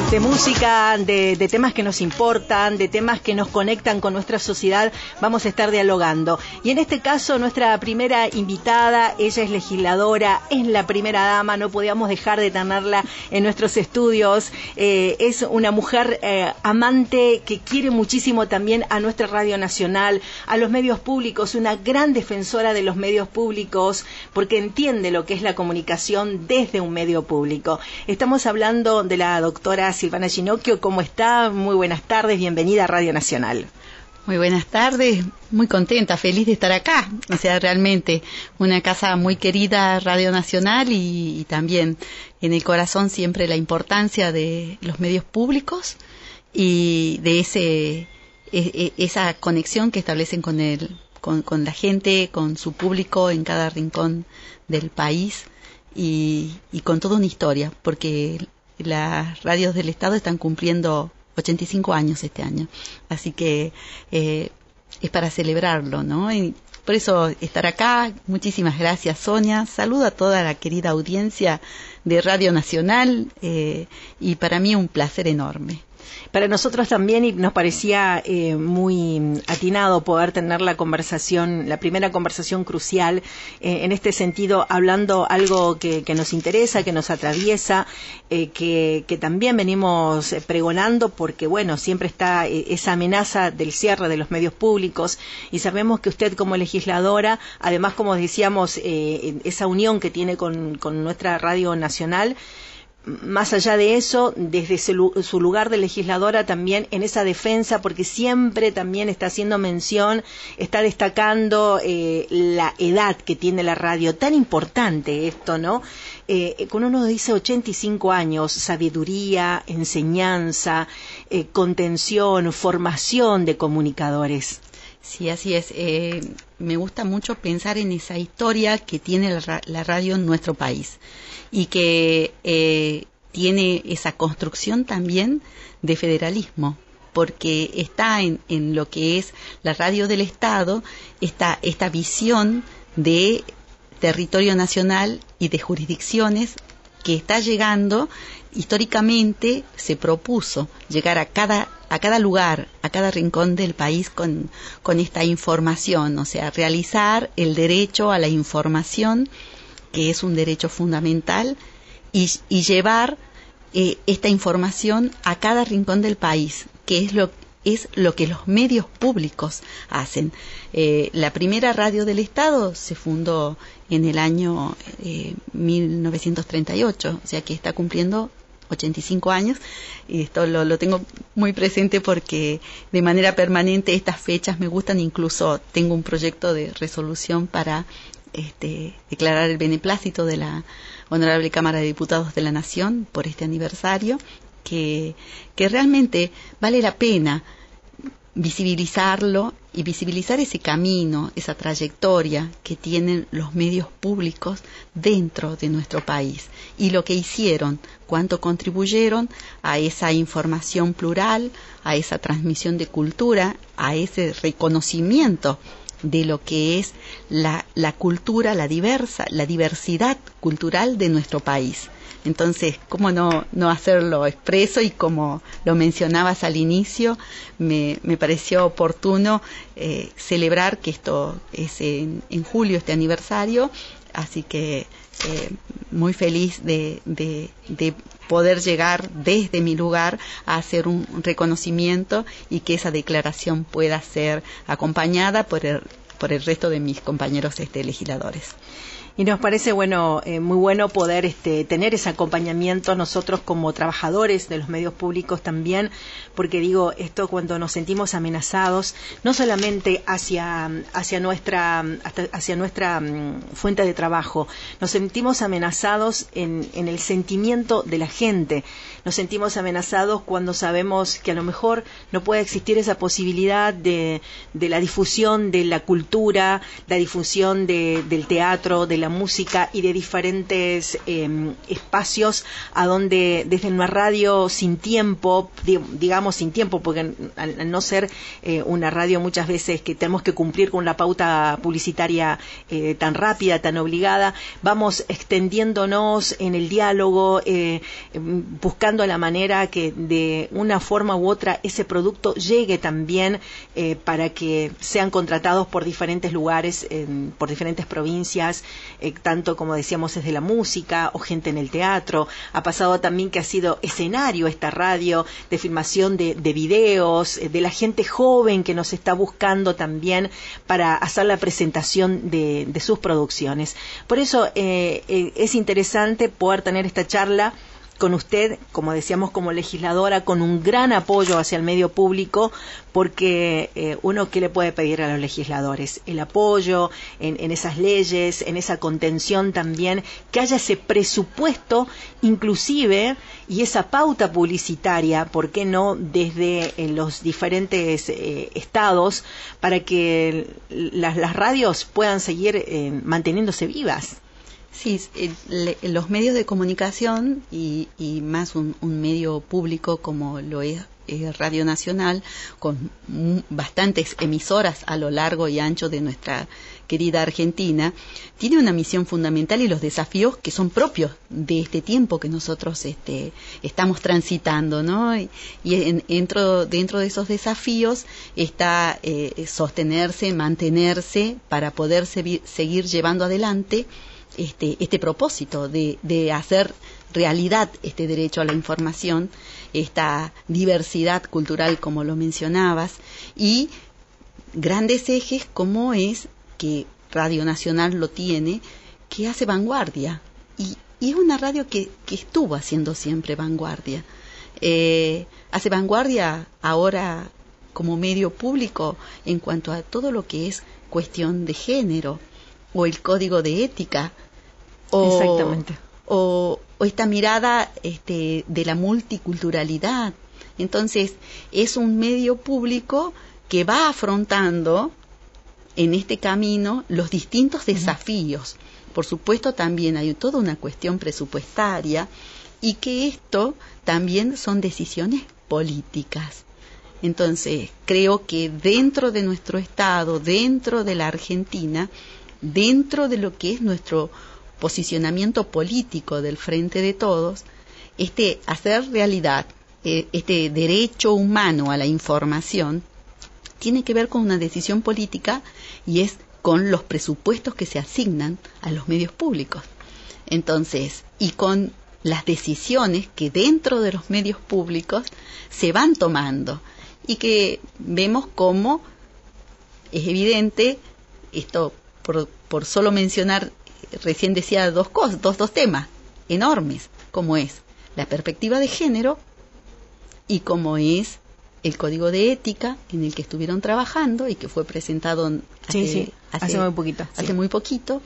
De música, de temas que nos importan, de temas que nos conectan con nuestra sociedad, vamos a estar dialogando. Y en este caso, nuestra primera invitada, ella es legisladora, es la primera dama, no podíamos dejar de tenerla en nuestros estudios. Es una mujer amante que quiere muchísimo también a nuestra Radio Nacional, a los medios públicos, una gran defensora de los medios públicos, porque entiende lo que es la comunicación desde un medio público. Estamos hablando de la doctora Silvana Ginocchio. ¿Cómo está? Muy buenas tardes, bienvenida a Radio Nacional. Muy buenas tardes, muy contenta, feliz de estar acá. O sea, realmente una casa muy querida, Radio Nacional, y también en el corazón siempre la importancia de los medios públicos y de esa conexión que establecen con la gente, con su público en cada rincón del país y con toda una historia, porque las radios del Estado están cumpliendo 85 años este año, así que es para celebrarlo, ¿no? Y por eso estar acá. Muchísimas gracias, Sonia. Saludo a toda la querida audiencia de Radio Nacional, y para mí un placer enorme. Para nosotros también, y nos parecía muy atinado poder tener la conversación, la primera conversación crucial, en este sentido, hablando algo que nos interesa, que nos atraviesa, que también venimos pregonando, porque bueno, siempre está esa amenaza del cierre de los medios públicos, y sabemos que usted como legisladora, además, como decíamos, esa unión que tiene con nuestra Radio Nacional, más allá de eso, desde su lugar de legisladora también en esa defensa, porque siempre también está haciendo mención, está destacando la edad que tiene la radio, tan importante esto, ¿no? Cuando uno dice 85 años, sabiduría, enseñanza, contención, formación de comunicadores. Sí, así es. Me gusta mucho pensar en esa historia que tiene la radio en nuestro país y que tiene esa construcción también de federalismo, porque está en lo que es la radio del Estado, esta visión de territorio nacional y de jurisdicciones que está llegando. Históricamente se propuso llegar a cada lugar, a cada rincón del país con esta información, o sea, realizar el derecho a la información, que es un derecho fundamental, y llevar esta información a cada rincón del país, que es lo que los medios públicos hacen. La primera radio del Estado se fundó en el año 1938, o sea que está cumpliendo 85 años, y esto lo tengo muy presente porque de manera permanente estas fechas me gustan. Incluso tengo un proyecto de resolución para declarar el beneplácito de la Honorable Cámara de Diputados de la Nación por este aniversario, que realmente vale la pena visibilizarlo y visibilizar ese camino, esa trayectoria que tienen los medios públicos dentro de nuestro país y lo que hicieron, cuánto contribuyeron a esa información plural, a esa transmisión de cultura, a ese reconocimiento de lo que es la cultura, la diversidad cultural de nuestro país. Entonces, ¿cómo no hacerlo expreso? Y como lo mencionabas al inicio, me pareció oportuno celebrar que esto es en julio, este aniversario, así que muy feliz de poder llegar desde mi lugar a hacer un reconocimiento y que esa declaración pueda ser acompañada por el resto de mis compañeros legisladores. Y nos parece muy bueno poder tener ese acompañamiento nosotros como trabajadores de los medios públicos también, porque digo, esto cuando nos sentimos amenazados, no solamente hacia nuestra fuente de trabajo, nos sentimos amenazados en el sentimiento de la gente, nos sentimos amenazados cuando sabemos que a lo mejor no puede existir esa posibilidad de la difusión de la cultura, la difusión del teatro, de la la música y de diferentes espacios a donde desde una radio sin tiempo, digamos sin tiempo, porque al no ser una radio muchas veces que tenemos que cumplir con la pauta publicitaria tan rápida, tan obligada, vamos extendiéndonos en el diálogo, buscando la manera que de una forma u otra ese producto llegue también para que sean contratados por diferentes lugares, por diferentes provincias, tanto como decíamos desde la música o gente en el teatro. Ha pasado también que ha sido escenario esta radio de filmación de videos, de la gente joven que nos está buscando también para hacer la presentación de sus producciones. Por eso es interesante poder tener esta charla con usted, como decíamos, como legisladora, con un gran apoyo hacia el medio público, porque uno, ¿qué le puede pedir a los legisladores? El apoyo en esas leyes, en esa contención también, que haya ese presupuesto inclusive y esa pauta publicitaria, ¿por qué no?, desde los diferentes estados, para que las radios puedan seguir manteniéndose vivas. Sí, los medios de comunicación y más un medio público como lo es Radio Nacional, con bastantes emisoras a lo largo y ancho de nuestra querida Argentina, tiene una misión fundamental y los desafíos que son propios de este tiempo que nosotros estamos transitando, ¿no? Y dentro de esos desafíos está sostenerse, mantenerse para poder seguir llevando adelante este propósito de hacer realidad este derecho a la información, esta diversidad cultural como lo mencionabas, y grandes ejes como es que Radio Nacional lo tiene, que hace vanguardia, y es una radio que estuvo haciendo siempre vanguardia. Hace vanguardia ahora como medio público en cuanto a todo lo que es cuestión de género, o el código de ética, Exactamente. O esta mirada de la multiculturalidad. Entonces, es un medio público que va afrontando en este camino los distintos desafíos. Por supuesto, también hay toda una cuestión presupuestaria, y que esto también son decisiones políticas. Entonces, creo que dentro de nuestro Estado, dentro de la Argentina, dentro de lo que es nuestro posicionamiento político del Frente de Todos, hacer realidad este derecho humano a la información tiene que ver con una decisión política, y es con los presupuestos que se asignan a los medios públicos. Entonces, y con las decisiones que dentro de los medios públicos se van tomando, y que vemos cómo es evidente esto. Por solo mencionar, recién decía dos temas enormes, como es la perspectiva de género y como es el código de ética en el que estuvieron trabajando y que fue presentado hace muy poquito.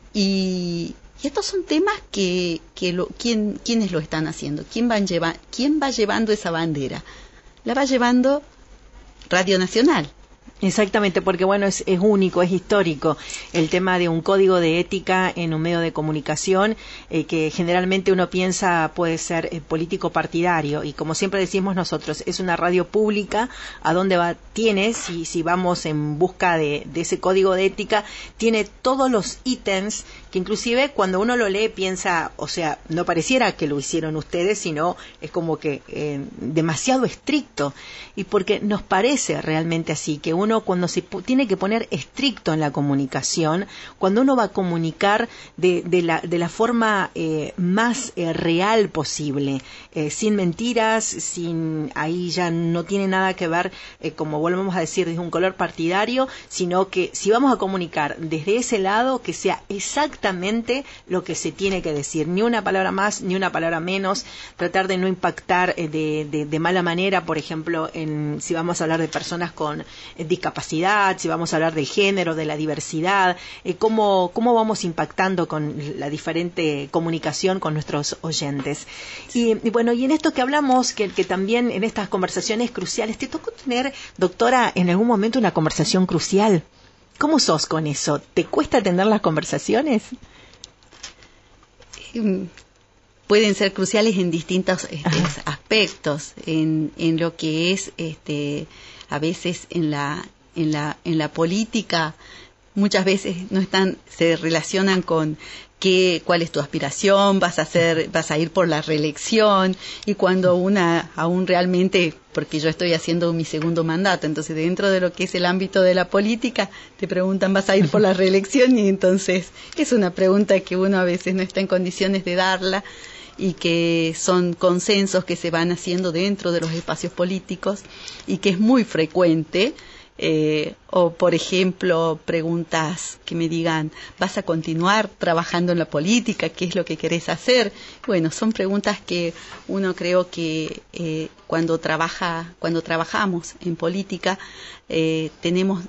Y estos son temas ¿quiénes lo están haciendo? ¿Quién va llevando esa bandera? La va llevando Radio Nacional. Exactamente, porque bueno, es único, es histórico el tema de un código de ética en un medio de comunicación que generalmente uno piensa puede ser político partidario, y como siempre decimos nosotros, es una radio pública a donde si vamos en busca de ese código de ética, tiene todos los ítems que inclusive cuando uno lo lee piensa, o sea, no pareciera que lo hicieron ustedes, sino es como que demasiado estricto, y porque nos parece realmente así, que uno cuando se tiene que poner estricto en la comunicación, cuando uno va a comunicar de la forma más real posible, sin mentiras, ahí ya no tiene nada que ver, como volvemos a decir, desde un color partidario, sino que si vamos a comunicar desde ese lado, que sea exactamente lo que se tiene que decir, ni una palabra más, ni una palabra menos, tratar de no impactar de mala manera, por ejemplo, si vamos a hablar de personas con discapacidad, si vamos a hablar del género, de la diversidad, cómo vamos impactando con la diferente comunicación con nuestros oyentes. Y bueno, y en esto que hablamos, que también en estas conversaciones cruciales, ¿te tocó tener, doctora, en algún momento una conversación crucial? ¿Cómo sos con eso? ¿Te cuesta tener las conversaciones? pueden ser cruciales en distintos aspectos, en lo que es a veces en la política. Muchas veces se relacionan con cuál es tu aspiración, vas a ir por la reelección, y cuando aún realmente, porque yo estoy haciendo mi segundo mandato, entonces dentro de lo que es el ámbito de la política, te preguntan, ¿vas a ir por la reelección? Y entonces es una pregunta que uno a veces no está en condiciones de darla, y que son consensos que se van haciendo dentro de los espacios políticos, y que es muy frecuente. O por ejemplo, preguntas que me digan, ¿vas a continuar trabajando en la política? ¿Qué es lo que querés hacer? Bueno, son preguntas que uno, creo que cuando trabajamos en política, tenés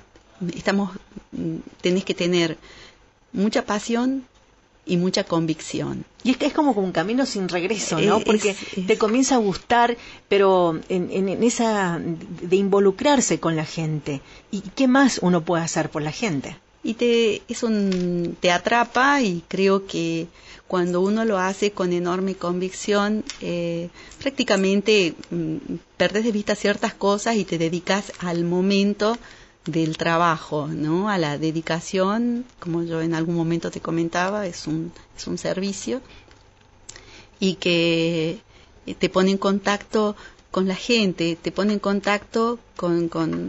que tener mucha pasión y mucha convicción. Y es que es como un camino sin regreso, ¿no? Porque te comienza a gustar, pero en esa de involucrarse con la gente. ¿Y qué más uno puede hacer por la gente? Y te atrapa, y creo que cuando uno lo hace con enorme convicción, prácticamente perdés de vista ciertas cosas y te dedicas al momento del trabajo, ¿no? A la dedicación, como yo en algún momento te comentaba, es un servicio, y que te pone en contacto con la gente, te pone en contacto con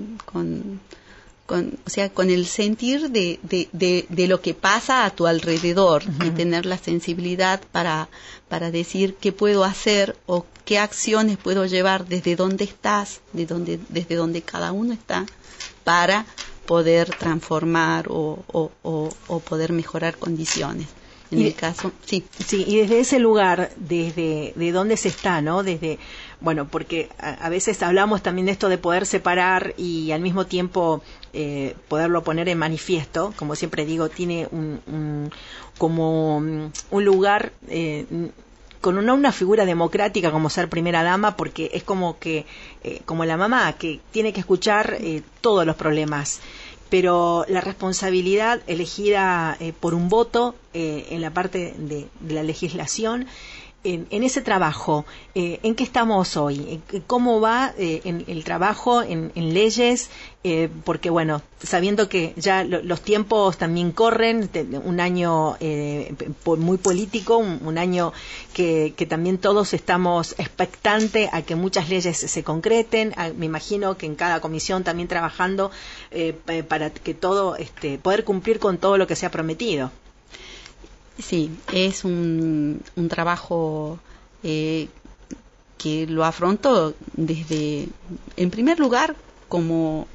el sentir de lo que pasa a tu alrededor, y tener la sensibilidad para decir qué puedo hacer o qué acciones puedo llevar desde donde estás, desde donde cada uno está, para poder transformar o poder mejorar condiciones. En el caso, sí. Sí, y desde ese lugar, de donde se está, ¿no? Porque a veces hablamos también de esto de poder separar y al mismo tiempo poderlo poner en manifiesto. Como siempre digo, tiene como un lugar con una figura democrática como ser primera dama, porque es como la mamá, que tiene que escuchar todos los problemas. Pero la responsabilidad elegida por un voto en la parte de la legislación, en ese trabajo, ¿en qué estamos hoy? ¿Cómo va en el trabajo, en leyes? Porque bueno, sabiendo que ya los tiempos también corren, un año muy político, un año que también todos estamos expectantes a que muchas leyes se concreten. Me imagino que en cada comisión también trabajando para que todo, poder cumplir con todo lo que se ha prometido. Sí, es un trabajo que lo afronto en primer lugar, como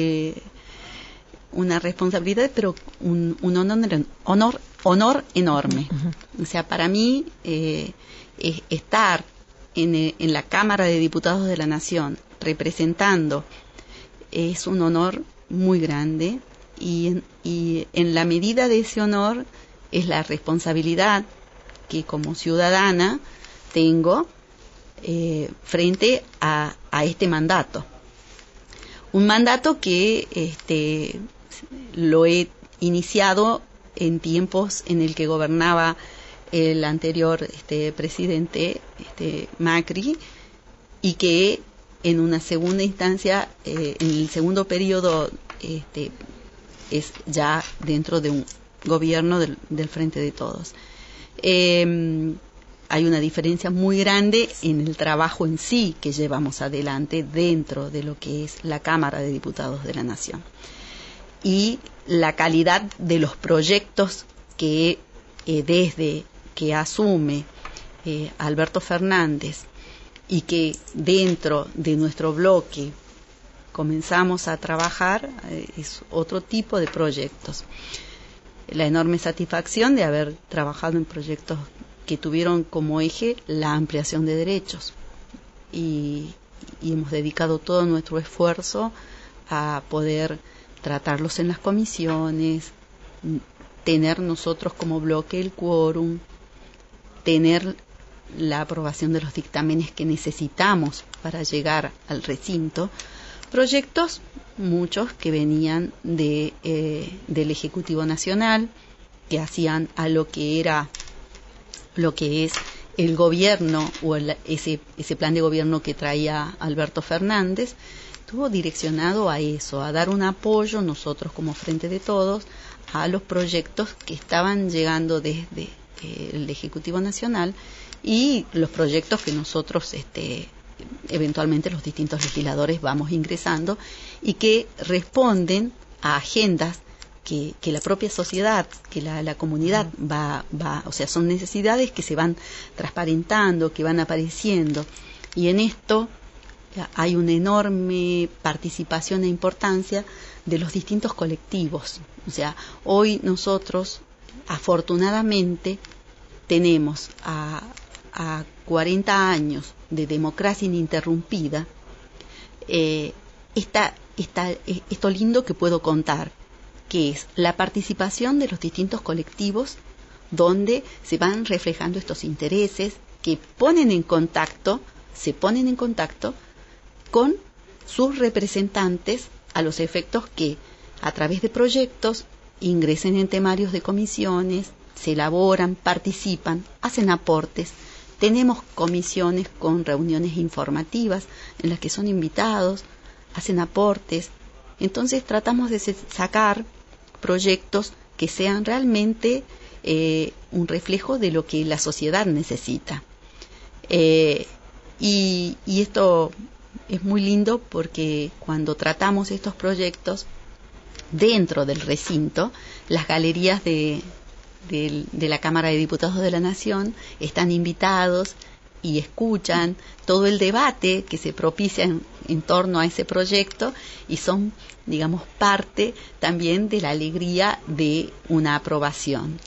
una responsabilidad, pero un honor enorme. O sea, para mí estar en la Cámara de Diputados de la Nación representando es un honor muy grande, y en la medida de ese honor es la responsabilidad que como ciudadana tengo frente a este mandato. Un mandato que lo he iniciado en tiempos en el que gobernaba el anterior presidente Macri, y que en una segunda instancia, en el segundo periodo, es ya dentro de un gobierno del Frente de Todos. Hay una diferencia muy grande en el trabajo en sí que llevamos adelante dentro de lo que es la Cámara de Diputados de la Nación, y la calidad de los proyectos que desde que asume Alberto Fernández, y que dentro de nuestro bloque comenzamos a trabajar, es otro tipo de proyectos. La enorme satisfacción de haber trabajado en proyectos que tuvieron como eje la ampliación de derechos, y hemos dedicado todo nuestro esfuerzo a poder tratarlos en las comisiones, tener nosotros como bloque el quórum, tener la aprobación de los dictámenes que necesitamos para llegar al recinto. Proyectos, muchos que venían del Ejecutivo Nacional, que hacían a lo que era lo que es el gobierno o ese plan de gobierno que traía Alberto Fernández, estuvo direccionado a eso, a dar un apoyo nosotros como Frente de Todos a los proyectos que estaban llegando desde el Ejecutivo Nacional y los proyectos que nosotros eventualmente los distintos legisladores vamos ingresando y que responden a agendas que la propia sociedad, que la comunidad va, o sea, son necesidades que se van transparentando, que van apareciendo, y en esto hay una enorme participación e importancia de los distintos colectivos. O sea, hoy nosotros, afortunadamente, tenemos a 40 años de democracia ininterrumpida, esto lindo que puedo contar, que es la participación de los distintos colectivos donde se van reflejando estos intereses que se ponen en contacto con sus representantes a los efectos que a través de proyectos ingresen en temarios de comisiones, se elaboran, participan, hacen aportes. Tenemos comisiones con reuniones informativas en las que son invitados, hacen aportes. Entonces tratamos de sacar proyectos que sean realmente un reflejo de lo que la sociedad necesita. Y esto es muy lindo porque cuando tratamos estos proyectos dentro del recinto, las galerías de la Cámara de Diputados de la Nación están invitados y escuchan todo el debate que se propicia en torno a ese proyecto y son, digamos, parte también de la alegría de una aprobación,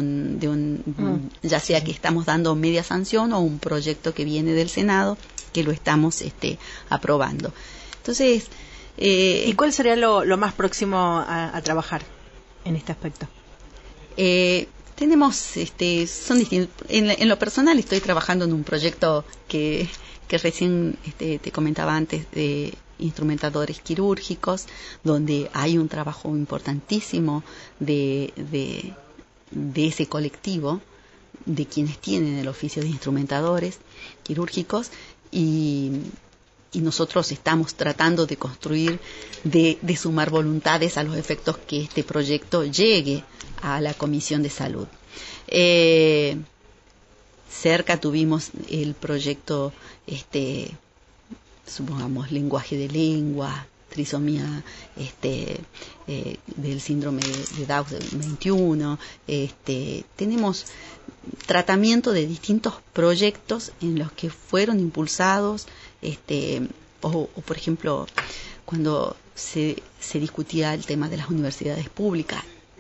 ya sea que estamos dando media sanción o un proyecto que viene del Senado que lo estamos aprobando. Entonces, ¿y cuál sería lo más próximo a trabajar en este aspecto? Tenemos, son distintos. En lo personal estoy trabajando en un proyecto que recién te comentaba antes de instrumentadores quirúrgicos, donde hay un trabajo importantísimo de ese colectivo, de quienes tienen el oficio de instrumentadores quirúrgicos, y nosotros estamos tratando de construir, de sumar voluntades a los efectos que este proyecto llegue a la Comisión de Salud. Cerca tuvimos el proyecto, supongamos, lenguaje de lengua, trisomía del síndrome de Down 21. Tenemos tratamiento de distintos proyectos en los que fueron impulsados, o por ejemplo, cuando se discutía el tema de las universidades públicas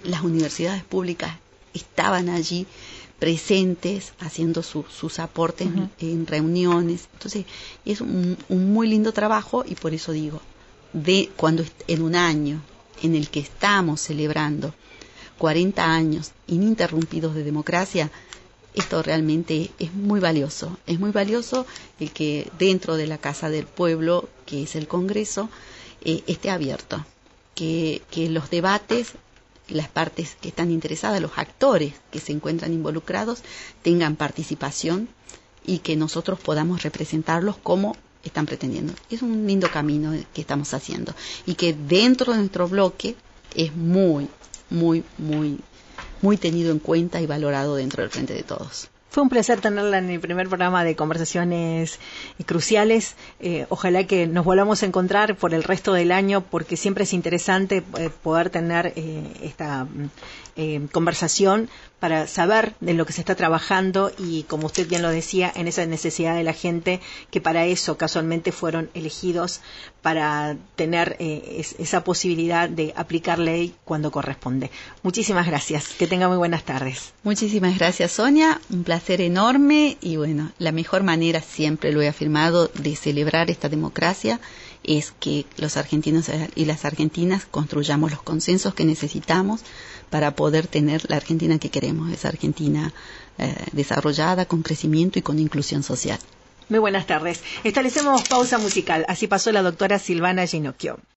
estaban allí presentes haciendo sus aportes en reuniones. Entonces es un muy lindo trabajo, y por eso digo, cuando en un año en el que estamos celebrando 40 años ininterrumpidos de democracia, esto realmente es muy valioso. Es muy valioso el que dentro de la Casa del Pueblo, que es el Congreso, esté abierto, que los debates, las partes que están interesadas, los actores que se encuentran involucrados, tengan participación y que nosotros podamos representarlos como están pretendiendo. Es un lindo camino que estamos haciendo, y que dentro de nuestro bloque es muy, muy, muy, muy tenido en cuenta y valorado dentro del Frente de Todos. Fue un placer tenerla en el primer programa de Conversaciones Cruciales. Ojalá que nos volvamos a encontrar por el resto del año, porque siempre es interesante poder tener esta conversación para saber de lo que se está trabajando, y como usted bien lo decía, en esa necesidad de la gente, que para eso casualmente fueron elegidos, para tener esa posibilidad de aplicar ley cuando corresponde. Muchísimas gracias, que tenga muy buenas tardes. Muchísimas gracias, Sonia, un placer enorme, y bueno, la mejor manera, siempre lo he afirmado, de celebrar esta democracia es que los argentinos y las argentinas construyamos los consensos que necesitamos para poder tener la Argentina que queremos, esa Argentina desarrollada, con crecimiento y con inclusión social. Muy buenas tardes. Establecemos pausa musical. Así pasó la doctora Silvana Ginocchio.